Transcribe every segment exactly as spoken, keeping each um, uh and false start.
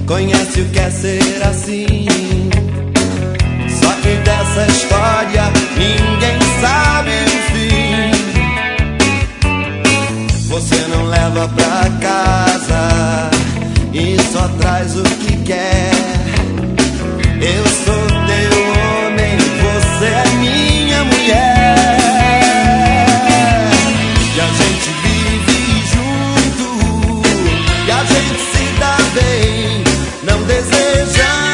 conhece o que é ser assim. Só que dessa história ninguém sabe o fim. Você não leva pra casa e só traz o que quer. Eu sou teu homem, você é minha mulher. E a gente vive junto, e a gente se dá bem. Não desejamos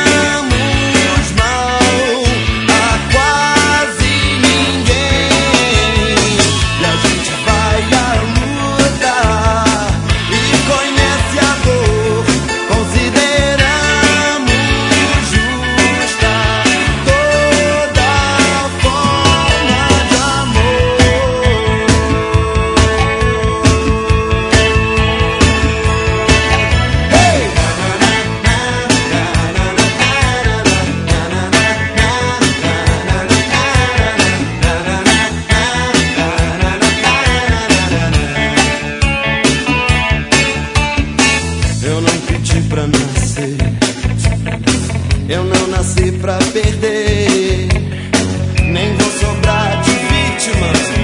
mal a quase ninguém. E a gente vai à luta e conhece a dor. Consideramos justa toda forma de amor. Hey! Eu não pedi pra nascer, eu não nasci pra perder. Nem vou sobrar de vítimas